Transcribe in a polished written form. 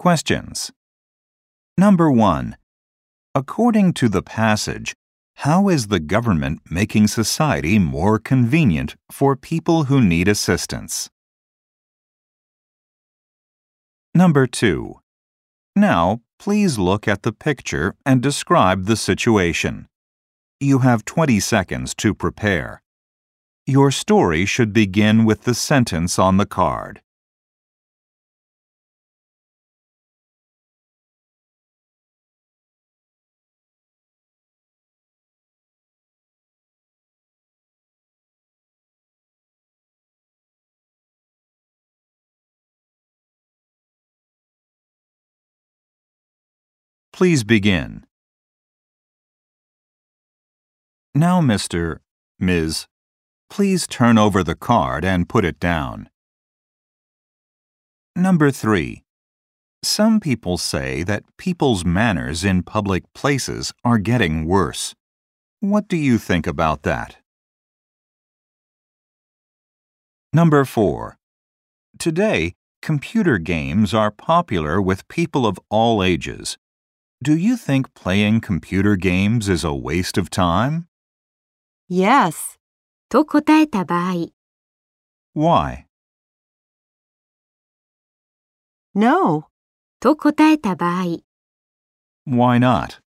Questions. Number 1. According to the passage, how is the government making society more convenient for people who need assistance? Number 2. Now, please look at the picture and describe the situation. You have 20 seconds to prepare. Your story should begin with the sentence on the card. Please begin. Now, Ms. Please turn over the card and put it down. Number 3. Some people say that people's manners in public places are getting worse. What do you think about that? Number 4. Today, computer games are popular with people of all ages. Do you think playing computer games is a waste of time? Yes と答えた場合 Why? No と答えた場合 Why not?